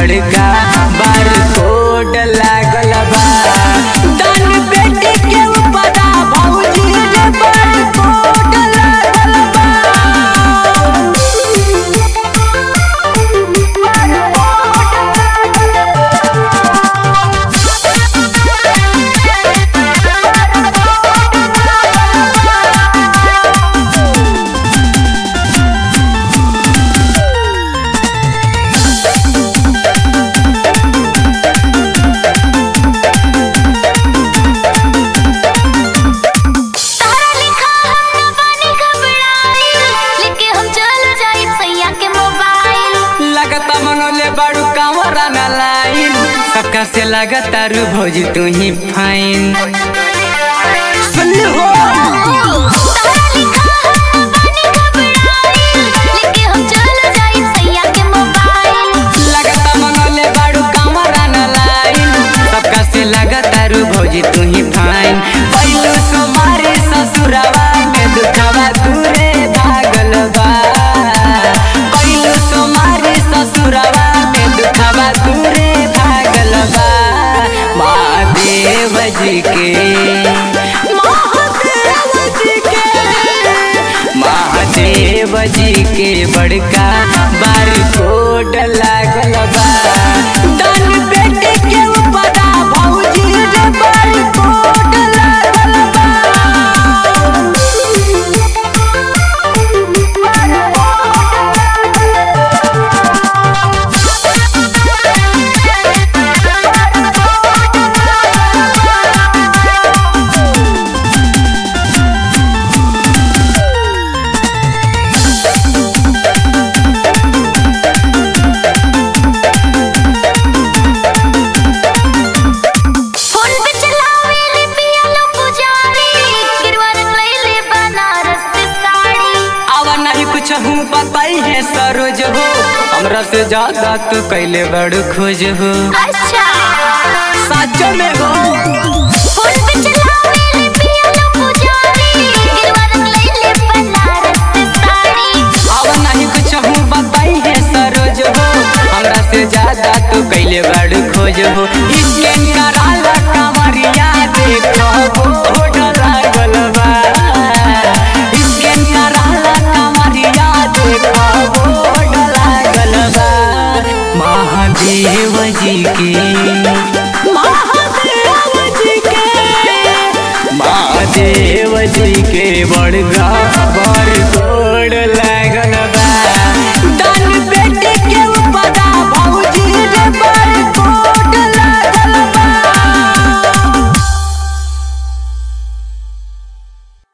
बड़का बारकोड लागल बा। दान बेटी के ऊपर भौजी रे बारकोड लागल बा। सबका से लगातार भौजी तू ही फाइन सुन हो लगातार मंगले बाड़ू कमरा न लाइन। सबका से लगातार भौजी तू ही फाइन। पहलू सोमारे ससुरवा में दुखवा दूरे भागल बा। पहलू सोमारे ससुरवा में दुखवा दूरे महादेव जी के महादेव जी के बड़का बारकोड लागल बा। दान बेटी के ऊपर भौजी रे बारकोड लागल बा। बताई है सरोज हो हमरा से ज्यादा तू कैले बड़ खोज हो। अच्छा सच में हो फोन पे चलावे पिया लो पुजारी गिरवर ले बनारस साड़ी। अब नहीं कुछ हूँ बताई है सरोज हो हमरा से ज्यादा तू कैले बड़ खोज हो। इसके